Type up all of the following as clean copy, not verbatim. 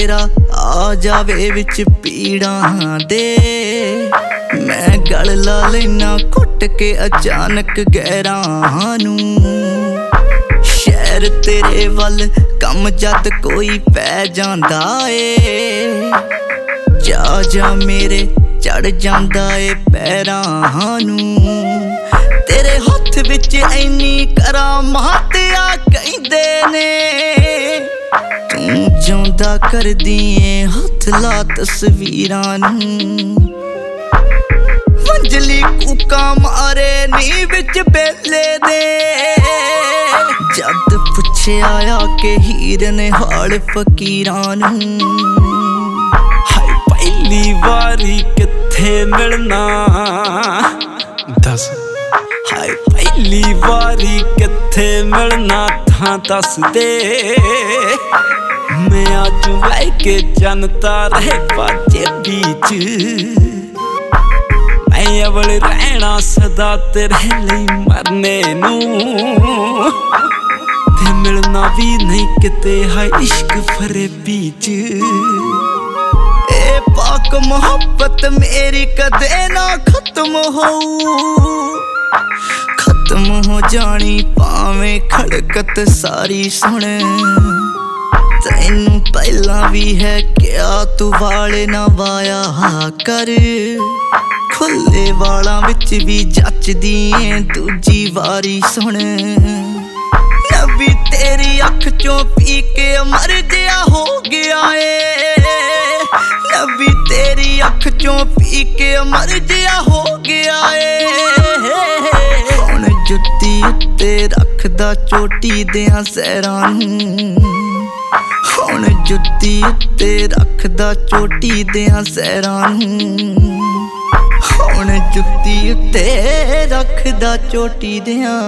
तेरा आ जावे विच पीड़ां दे। मैं गल ला लेना घुट के अचानक गैरां नूं। शहर तेरे वल कम जद कोई पै जांदा ए। जा जा मेरे चढ़ जांदा ए पैरां नूं। तेरे हत्थ विच इन्नी करामात आ कहिंदे ने। तू जांदा करदी ऐ हत्थ ला तस्वीरां नूं। मंजली कूका मारे नी विच बेले दे। जद पुछे आया के हीर ने हाल फकीरां नूं। हाय पहली वारी किथे मिलना दस। हाय पहली वारी किथे मिलना था दस दे। मैं आज लैके जनता रहे बाजे बीच। मैं अवल रहना सदा तेरे लिए मरने नूं। ते मिलना भी नहीं किते हाय इश्क फरे बीच। ए पाक मोहब्बत मेरी कदे ना खत्म हो। खत्म हो जानी भावें खड़कत सारी सुन। तैनू पहला भी है क्या तू वाले ना वाया कर। खुले वालां विच भी जचदी ऐ दूजी वारी सुन। नबी तेरी अख चों पी के मर जिया हो गया ए। नबी तेरी अख चों पी के मर जिया हो गया ए। हुण जुत्ती उत्ते रखदा चोटी देआं सैरां नूं। हुण जुत्ती उत्ते रखदा चोटी देआं सैरां नूं। हुण जुत्ती उत्ते रखदा चोटी देआं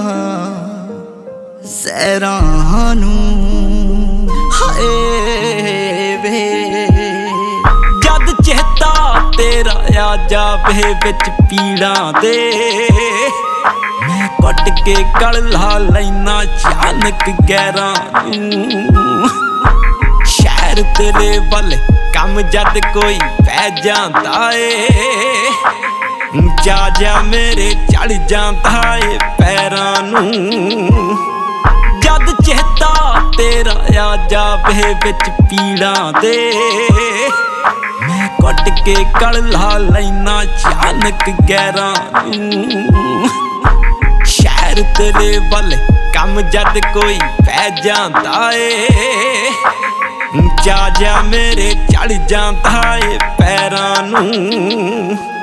सैरां नूं। हाय वे जद चेता तेरा आ जावे विच पीड़ां दे। मैं कुट के गल ला लैना अचानक गैरां नूं। शहर तेरे वल कम जद कोई पै जांदा ए। जा जा मेरे चढ़ जांदा ए पैरां नूं। जद चेता तेरा आ जावे विच पीड़ां दे। मैं कुट के गल ला लैना अचानक गैरां नूं। शहर तेरे वल कम जद कोई पै जांदा ए। जा जा मेरे चढ़ जांदा ए पैरां नूं।